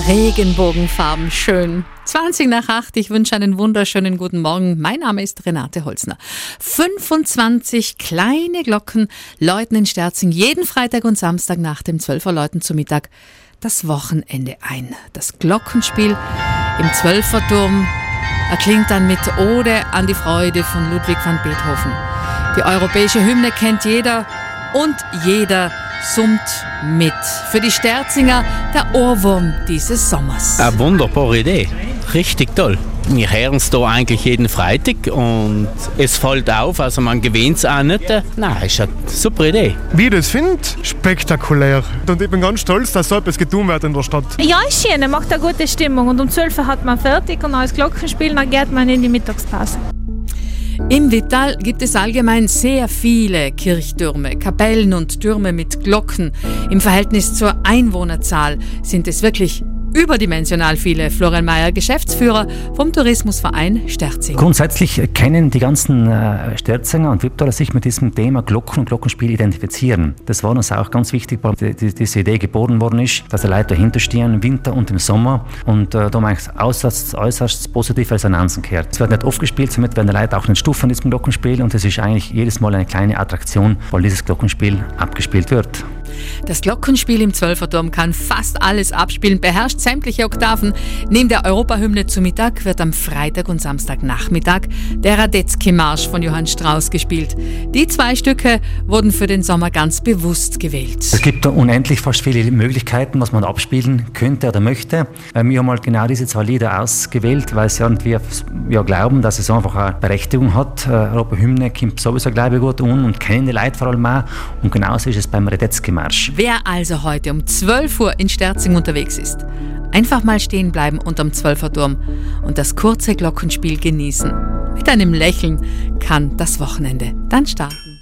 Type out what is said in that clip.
Regenbogenfarben, schön. 7:20, ich wünsche einen wunderschönen guten Morgen. Mein Name ist Renate Holzner. 25 kleine Glocken läuten in Sterzing jeden Freitag und Samstag nach dem 12 Uhr läuten zu Mittag das Wochenende ein. Das Glockenspiel im Zwölferturm erklingt dann mit Ode an die Freude von Ludwig van Beethoven. Die europäische Hymne kennt jeder und jeder summt mit. Für die Sterzinger der Ohrwurm dieses Sommers. Eine wunderbare Idee. Richtig toll. Wir hören es hier eigentlich jeden Freitag und es fällt auf, also man gewöhnt es auch nicht. Nein, ist eine super Idee. Wie ich das finde? Spektakulär. Und ich bin ganz stolz, dass so etwas getan wird in der Stadt. Ja, ist schön, macht eine gute Stimmung. Und um 12 Uhr hat man fertig und als Glockenspiel, dann geht man in die Mittagspause. Im Vittal gibt es allgemein sehr viele Kirchtürme, Kapellen und Türme mit Glocken. Im Verhältnis zur Einwohnerzahl sind es wirklich überdimensional viele. Florian Mayer, Geschäftsführer vom Tourismusverein Sterzing. Grundsätzlich kennen die ganzen Sterzinger und Viptaler sich mit diesem Thema Glocken und Glockenspiel identifizieren. Das war uns auch ganz wichtig, weil diese Idee geboren worden ist, dass die Leute dahinter stehen im Winter und im Sommer und da haben wir äußerst positive Resonanzen gehört. Es wird nicht oft gespielt, somit werden die Leute auch nicht stufen von diesem Glockenspiel und es ist eigentlich jedes Mal eine kleine Attraktion, weil dieses Glockenspiel abgespielt wird. Das Glockenspiel im Zwölferturm kann fast alles abspielen, beherrscht sämtliche Oktaven. Neben der Europahymne zu Mittag wird am Freitag und Samstagnachmittag der Radetzky-Marsch von Johann Strauss gespielt. Die 2 Stücke wurden für den Sommer ganz bewusst gewählt. Es gibt da unendlich fast viele Möglichkeiten, was man abspielen könnte oder möchte. Wir haben halt genau diese 2 Lieder ausgewählt, weil sie irgendwie glauben, dass es einfach eine Berechtigung hat. Europahymne kommt sowieso, glaube ich, gut und kennen die Leute vor allem auch. Und genauso ist es beim Radetzky-Marsch. Wer also heute um 12 Uhr in Sterzing unterwegs ist, einfach mal stehen bleiben unterm Zwölferturm und das kurze Glockenspiel genießen. Mit einem Lächeln kann das Wochenende dann starten.